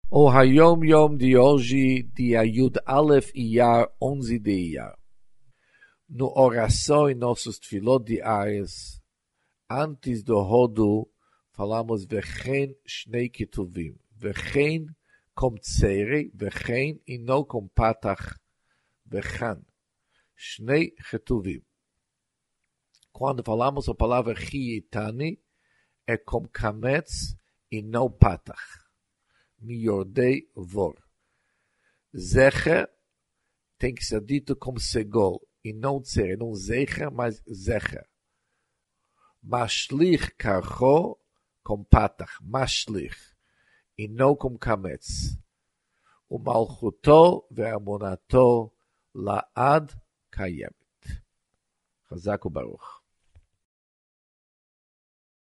O Hayom Yom de hoje, dia Yud Aleph Iyar, 11 de Iyar. No oração em nossos tefilot diários, antes do rodo, falamos Vechen Shnei Ketuvim. Vechen com tsere, Vechen e não com patach, Vechan. Shnei Ketuvim. Quando falamos a palavra Chiyetani, é com kametz e não patach. Miyordei vor. Zecher tem que ser dito como segol, e não tzer, não zecher, mas zecher. Mashlich karcho com patach, mashlich, e não com kametz. O malchuto ve'amonato la'ad kayemet. Chazak u'baruch.